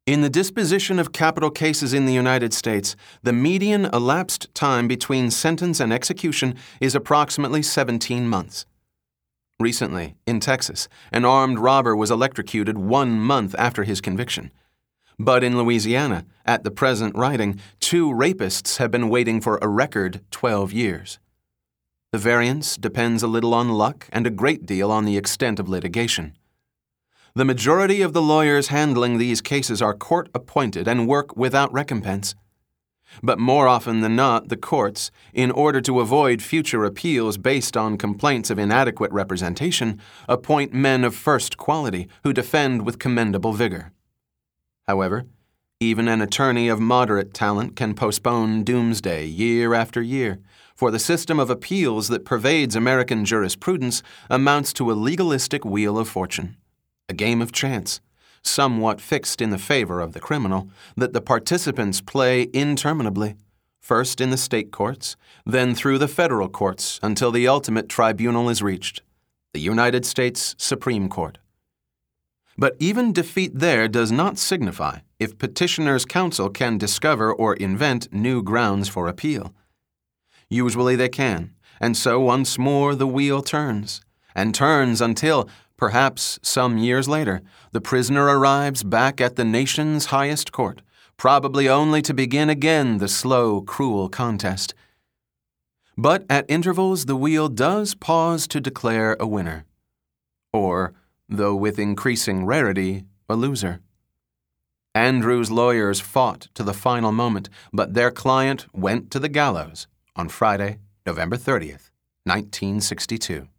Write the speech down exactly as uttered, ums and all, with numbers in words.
In the disposition of capital cases in the United States, the median elapsed time between sentence and execution is approximately seventeen months. Recently, in Texas, an armed robber was electrocuted one month after his conviction. But in Louisiana, at the present writing, two rapists have been waiting for a record twelve years. The variance depends a little on luck and a great deal on the extent of litigation. The majority of the lawyers handling these cases are court-appointed and work without recompense. But more often than not, the courts, in order to avoid future appeals based on complaints of inadequate representation, appoint men of first quality who defend with commendable vigor. However, even an attorney of moderate talent can postpone doomsday year after year, for the system of appeals that pervades American jurisprudence amounts to a legalistic wheel of fortune, a game of chance, somewhat fixed in the favor of the criminal, that the participants play interminably, first in the state courts, then through the federal courts until the ultimate tribunal is reached, the United States Supreme Court. But even defeat there does not signify if petitioner's counsel can discover or invent new grounds for appeal. Usually they can, and so once more the wheel turns, and turns until, perhaps some years later, the prisoner arrives back at the nation's highest court, probably only to begin again the slow, cruel contest. But at intervals the wheel does pause to declare a winner, or, though with increasing rarity, a loser. Andrew's lawyers fought to the final moment, but their client went to the gallows on Friday, November thirtieth, nineteen sixty-two.